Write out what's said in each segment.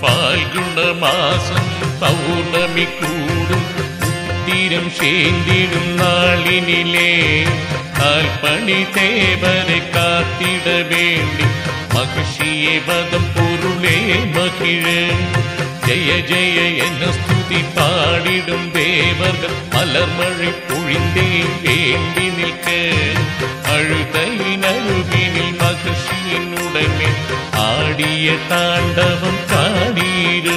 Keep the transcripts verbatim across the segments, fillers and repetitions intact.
ഫാൽഗുണമാസം പൗർണമി കൂടും തീരം ശേന്തിടും നാളിനിലേ കാൽപ്പണി തേവരെ കാത്തിട വേണ്ടി മഹിഷിയെ വധം പൊരുളേ മഹിഴ് ജയ ജയ എന്ന സ്തുതി പാടിടും ദേവർകൾ മലർമഴി പൊഴിന്തേ വേണ്ടി നിൽക്ക് അഴുതയിനരുകിനിൽ മഹിഷിയിനുടനെ ആടിയ താണ്ഡവം കാണീര്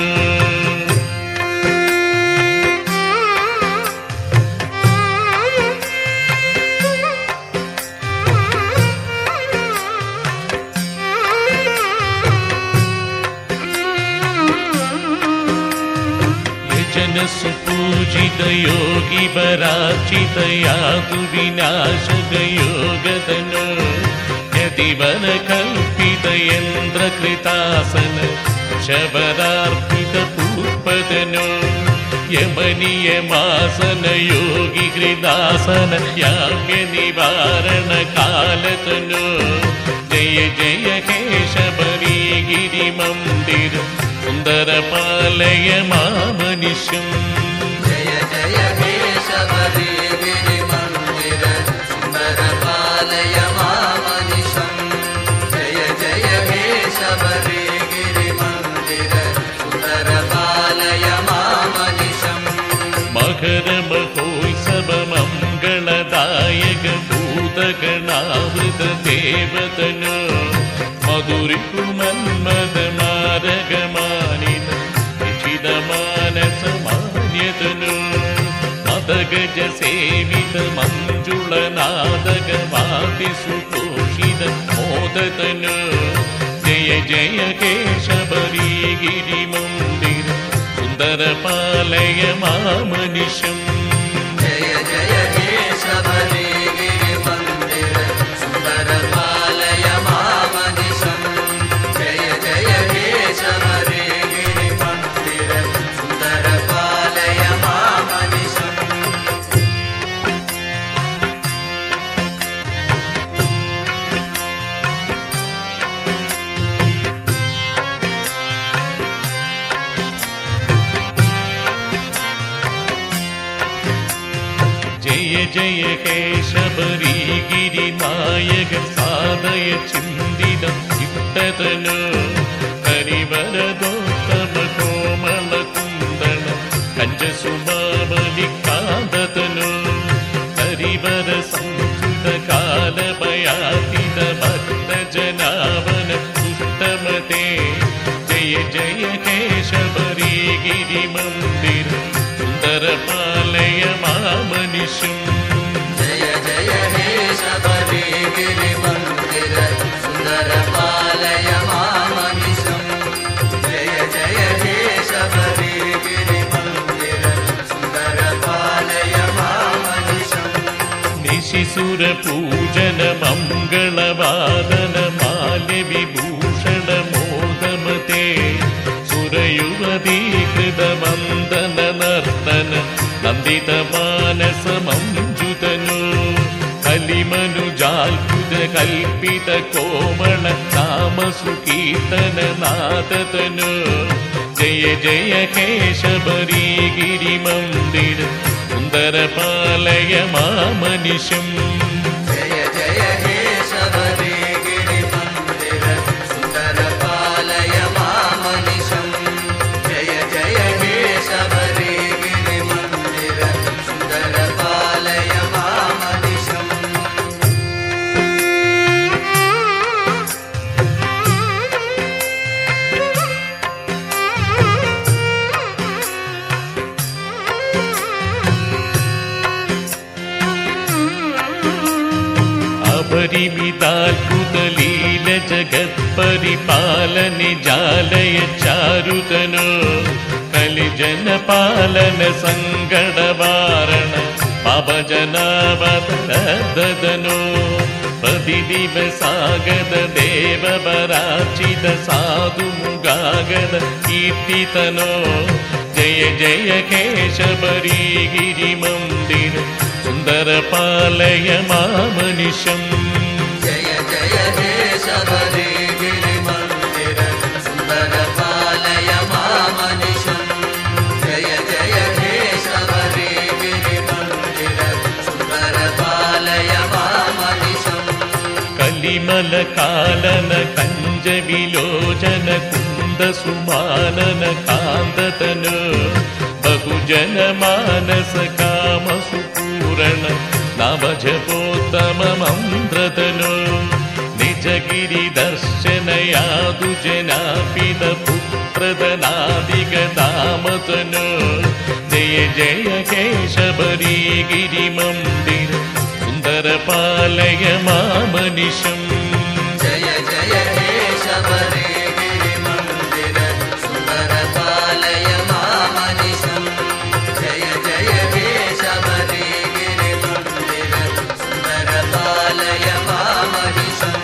സുപൂജിത യോഗി പരാർച്ചിത യാതു വിനാശക യോഗതനോ യതിവന കൽപ്പിത യന്ത്രകൃതാസന ശബരാർപ്പിത പൂർപ്പതനോ യമനിയമാസന യോഗി ഹൃദാസന യാമ്യ നിവാരണ കാലതനോ ജയ ജയ കേശബരി ഗിരി മന്ദിര സുന്ദരപാലയ മാമനിശം ജയ ജയ കേശവരി ഗിരി മന്ദിര സുന്ദരപാലയ മാമനിശം ജയ ജയ കേശവരി ഗിരി മന്ദിര സുന്ദരപാലയ മാമനിശം മകര മഹോത്സവ മംഗളദായക ഭൂതഗണാവൃത ദേവതനോ മധുരിപ്പു മന്മദ മാരകമാനിത മാനസമാന്യതനു മദഗജ സേവിത മഞ്ജുള നാദകവാതി സുതോഷിത മോദതനു ജയ ജയ കേശബരി ഗിരി മന്ദിര സുന്ദരപാലയ മാമനിശം ജയ ജയ കേശവരി ഗിരി മന്ദിര സുന്ദരപാലയ മാമനിശം ജയ ജയ കേശവരി ഗിരി മന്ദിര സുന്ദരപാലയ മാമനിശം ജയ ജയ കേശബരി ഗിരി നായക സാദയ ചിന്തിത ചിത്തതനു ഹരിവരദോത്തമ കോമള കുന്ദന കഞ്ചസുമാവലി കാന്തതനു ഹരിവര സംസ്കൃത കാലഭയാതിത ഭക്ത ജനാവന പുഷ്ടമതേ ജയ ജയ കേശബരി ഗിരി മന്ദിര സുന്ദരപാലയ മാമനിശം ജയ ജയ കേശവരി ഗിരി മന്ദിര സുന്ദരപാലയ മാമനിശം ജയ ജയ കേശവരി ഗിരി മന്ദിര സുന്ദരപാലയ മാമനിശം നിശിസുര പൂജന മംഗളവാദന മാല്യ വിഭൂഷണ മോദമതേ സുരയുവതീകൃത വന്ദന നർത്തന നന്ദിത മാനസ മഞ്ജുതനു കലിമനുജാൽപുത കൽപ്പിത കോമള നാമസുകീർത്തന നാദതനു ജയ ജയ കേശബരി ഗിരി മന്ദിര സുന്ദരപാലയ മാമനിശം ജയ ജയ കേശവരി ഗിരി മന്ദിര സുന്ദരപാലയ മാമനിശം ജയ ജയ കേശവരി ഗിരി മന്ദിര സുന്ദരപാലയ മാമനിശം അപരിമിതാത്ഭുതലീല ജഗത് പരിപാലന ജാലയ ചാരുതനു കലിജന പാലന സങ്കടവാരണ പവജനാവതനോ പ്രതിദിവസാഗത ദേവപരാർച്ചിത സാധുമുഗാഗത കീർത്തിതനോ ജയ ജയ കേശബരി ഗിരി മന്ദിര സുന്ദരപാലയ മാമനിശം ജയ ജയ കേശവരി ഗിരി മന്ദിര സുന്ദരപാലയ കലിമല കാലന കഞ്ചവിലോചന കുന്ദസുമാനന കാന്തതനു ബഹുജന മാനസ കാമസുപൂരണ നവജപോത്തമ മന്ത്രതനു നിജഗിരി ദർശനയാതു ജനാപിത പുത്രദനാദിഗതാമതനു ജയ ജയ കേശബരി ഗിരി മന്ദിര സുന്ദര പാലയ മാമനിശം ജയ ജയ ഹേ ശബരി ഗിരി മന്ദിര സുന്ദര പാലയ മാമനിശം ജയ ജയ ഹേ ശബരി ഗിരി മന്ദിര സുന്ദര പാലയ മാമനിശം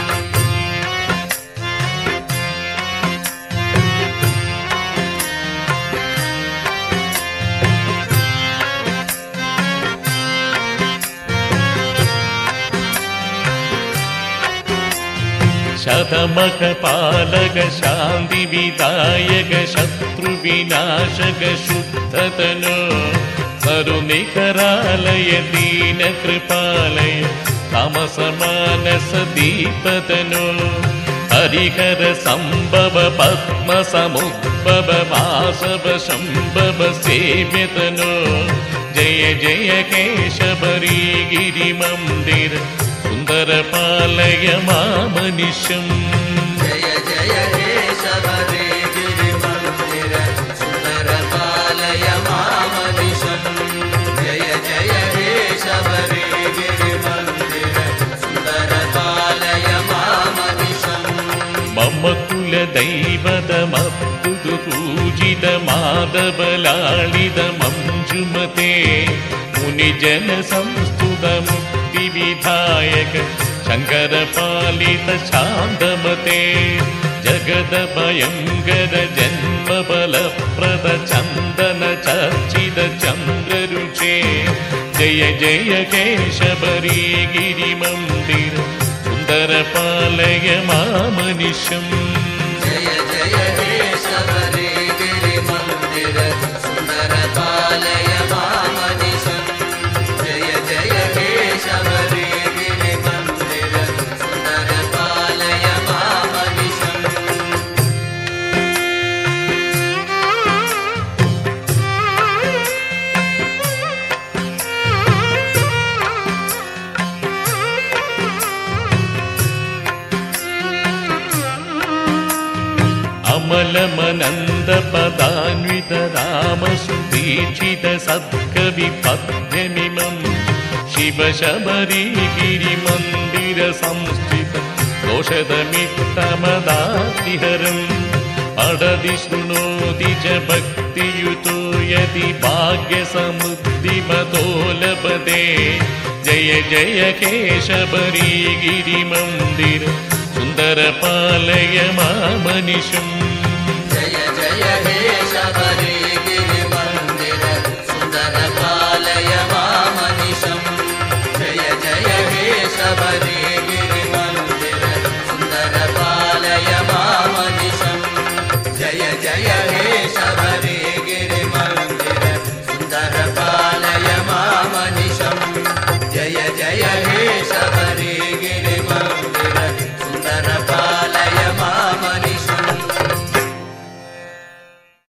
ശതമക പാലക ശാന്തി വിദായക ശത്രു വിനാശക ശുദ്ധതനു കരുണികരാലയ ദീന കൃപാലയ തമസമാനസ ദീപതനു ഹരിഹര സംഭവ പത്മ സമുദ്ഭവ വാസവ ശംഭവ സേവ്യതനു ജയ ജയ കേശബരി ഗിരി മന്ദിര സുന്ദര പാലയ മാമനിശം ജയ ജയ ഹേ ശബരി ഗിരി മന്ദിര സുന്ദര പാലയ മാമനിശം ജയ ജയ ഹേ ശബരി ഗിരി മന്ദിര സുന്ദര പാലയ മാമനിശം മമ കുല ദൈവതമദ്ഭുത പൂജിത മാധവലാളിത മഞ്ജുമതേ മുനിജന സംസ്തുത മുക്തി വിധായക ശങ്കര പാലിത ശാന്തമതേ ജഗത ഭയങ്കര ജന്മ ബലപ്രദ ചന്ദന ചർച്ചിത ചന്ദ്രരുചേ ജയ ജയ കേശബരി ഗിരി മന്ദിര സുന്ദര പാലയ മാമനിശം ജയ ജയ ഹേ ശബരി ഗിരി മന്ദിര സുന്ദര പാലയ മാമനിശം ജയ ജയ ഹേ ശബരി ഗിരി മന്ദിര സുന്ദര പാലയ മാമനിശം അമലമനന്ത പദാന്വിത രാമസുദീക്ഷിത സത്കവി പദ്യമിമം ശിവ ശബരി ഗിരി മന്ദിര സംസ്ഥിത ദോഷദമിത്തമദാതിഹരം അടതി ശൃണോതി ച ഭക്തിയുതോ യതി ഭാഗ്യ സമൃദ്ധി മതോ ലഭതേ ജയ ജയ കേശബരി ഗിരി മന്ദിര സുന്ദര പാലയ മാമനിശം